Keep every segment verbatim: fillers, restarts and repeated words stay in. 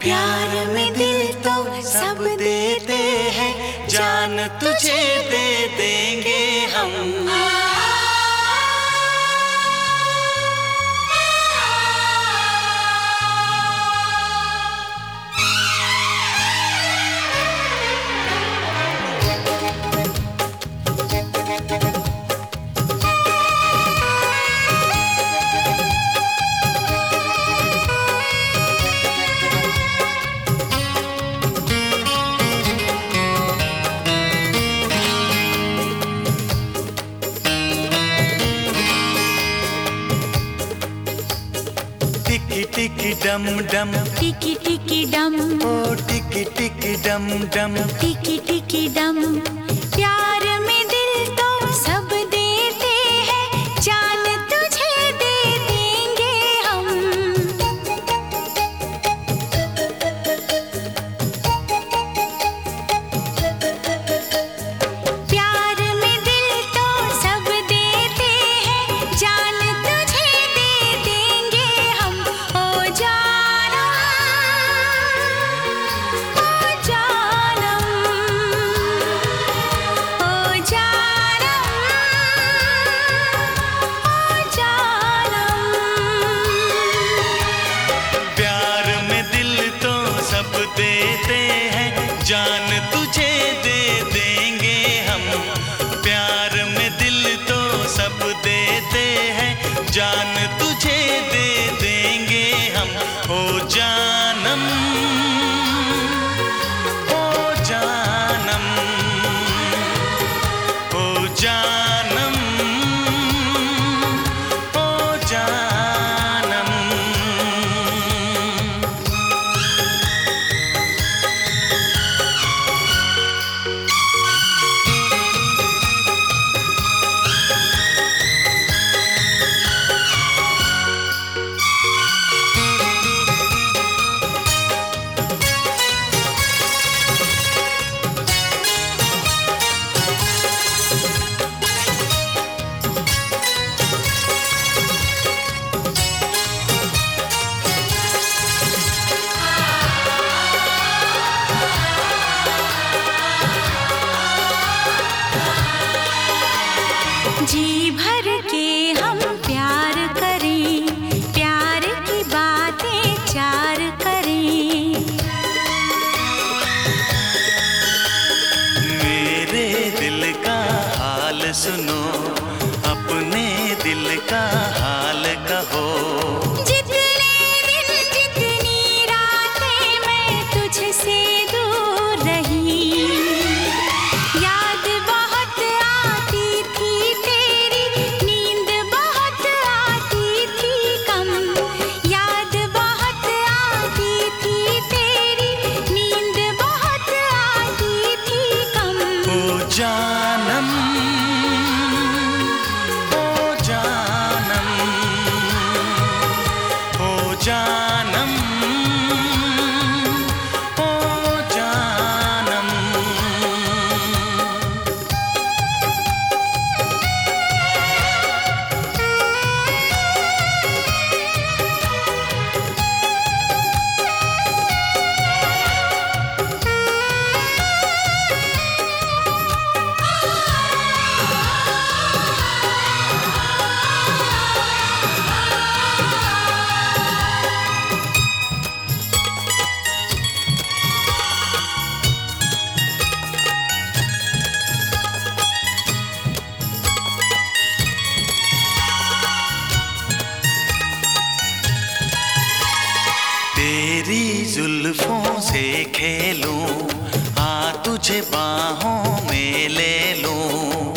प्यार में दिल तो सब देते हैं, जान तुझे दे देंगे हम। टिकी टिकी डम डम, टिकी टिकी डम, ओ टिकी टिकी डम डम, टिकी टिकी डम। प्यार में दिल तो सब देते हैं, जान तुझे दे देंगे हम। प्यार में दिल तो सब देते हैं, जान तुझे दे देंगे हम। ओ जानम, ओ जानम, ओ जानम, ओ जानम। प्यार में दिल तो सब देते हैं, जान तुझे दे देंगे हम। प्यार में दिल तो सब देते हैं, जान तुझे दे देंगे हम। ओ जानम, ओ जानम, ओ जानम, ओ जानम। जी भर के हम प्यार करें, प्यार की बातें चार करें। मेरे दिल का हाल सुनो, अपने दिल का हाल कहो। जितने दिन जितनी रातें मैं तुझसे दूर रही, याद बहुत आती थी तेरी, नींद बहुत आती थी कम। याद बहुत आती थी तेरी, नींद बहुत आती थी कम। ओ जानम, ओ जानम, ओ जानम, ओ जानम। तेरी जुल्फों से खेलूं, आ तुझे बाहों में ले लूं।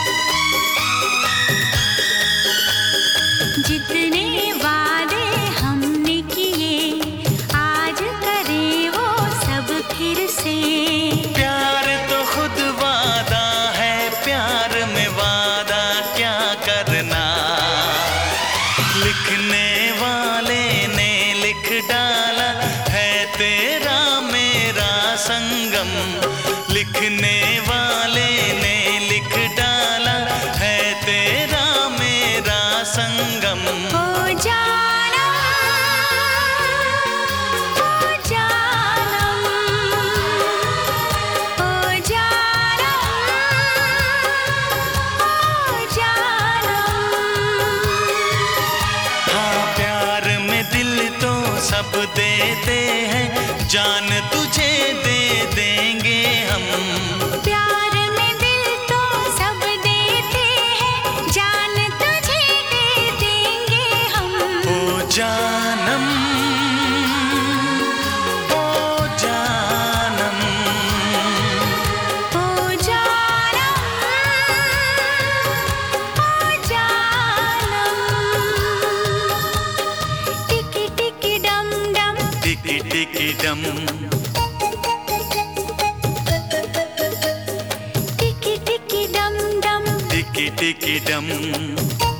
जितने वादे हमने किए, आज करें वो सब फिर से। प्यार तो खुद वादा है, प्यार में वादा क्या करना। लिखने वाले ने लिख डाला है तेरा मेरा संगम। लिखने वाले ने लिख डाला है तेरा मेरा संगम। ओ जानम, ओ जानम, सब देते हैं, जान तुझे दे देंगे हम। प्यार में दिल तो सब देते हैं, जान तुझे दे देंगे हम। ओ जानम, ओ जानम, ओ जानम, ओ जानम। टिकी टिकी डम डम, टिकी टिकी डम, टिकी टिकी डम डम। टिकी टिकी डम।